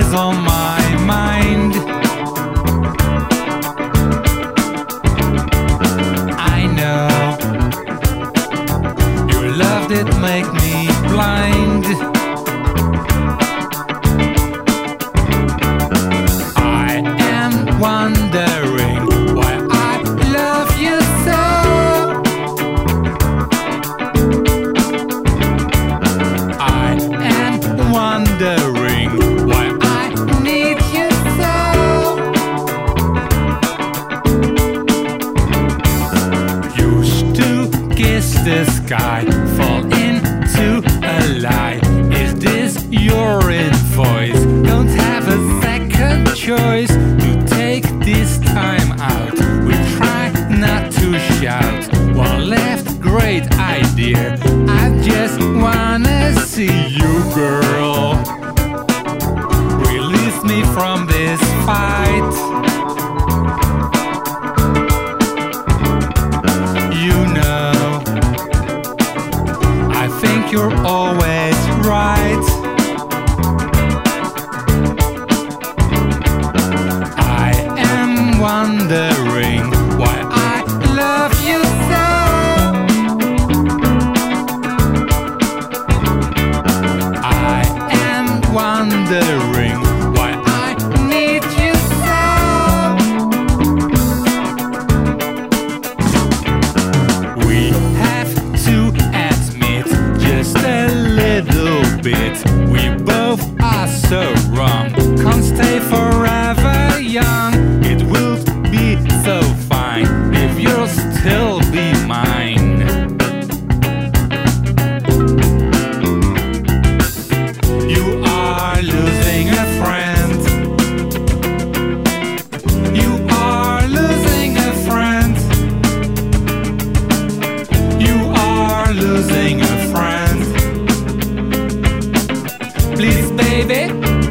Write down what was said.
was on my mind. I know your love did make me blind. I am wondering why I love you so. I am wondering why I need you so. Used to kiss the sky, fall into a lie. Is this your invoice? Don't have a second choice to take this time out. We try not to shout. One left, great idea. I just wanna see you, girl. Release me from this fight. You know, I think you're always right. I am wondering why I love you so. I am wondering why I need you so. We have to admit just a little bit. We both are so wrong. Can't stay forever young. It will be so fine if you'll still be mine. You are losing a friend. You are losing a friend. You are losing a friend. Please, baby,